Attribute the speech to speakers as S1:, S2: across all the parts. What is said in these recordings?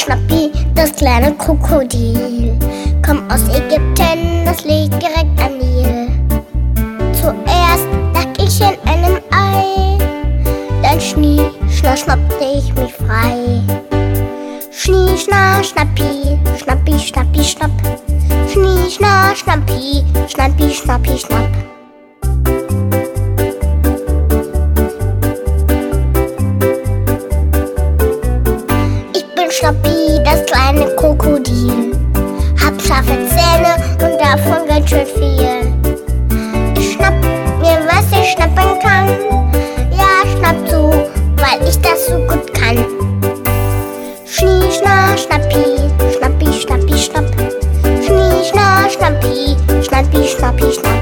S1: Schnappi, das kleine Krokodil. Komm aus Ägypten, das liegt direkt am Nil. Zuerst lag ich in einem Ei, dann schnapp, schnappte ich mich frei. Schnie, schna, schnappi, schnappi, schnappi, schnapp. Schnie, schna, schnappi, schnappi, schnappi, schnapp. Schnappi, das kleine Krokodil. Hab scharfe Zähne und davon ganz schön viel. Ich schnapp mir, was ich schnappen kann. Ja, schnapp zu, weil ich das so gut kann. Schnie, schna, schnappi, schnappi, schnappi, schnapp. Schnie, schna, schnappi, schnappi, schnappi, schnapp.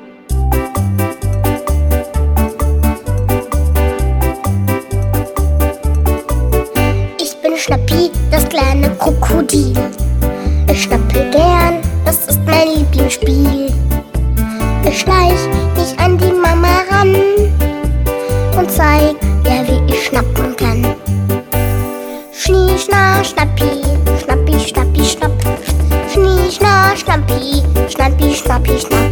S1: Schnappi, das kleine Krokodil. Ich schnappe gern, das ist mein Lieblingsspiel. Ich schleich mich an die Mama ran und zeig ihr, wie ich schnappen kann. Schnie, schna, schnappi, schnappi, schnappi, schnapp. Schnie, schna, schnappi, schnappi, schnappi, schnapp.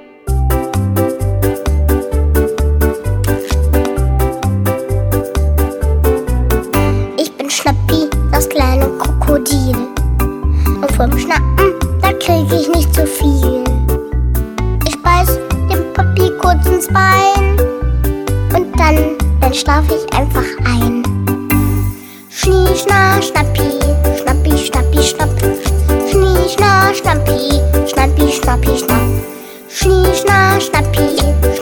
S1: Schnappi, das kleine Krokodil. Und vom Schnappen, da krieg ich nicht zu viel. Ich beiß dem Papi kurz ins Bein und dann schlaf ich einfach ein. Schnie, schna, schnappi, schnappi, schnappi, schnapp. Schnie, schna, schnappi, schnappi, schnappi, schnapp. Schnie, schna, schnappi,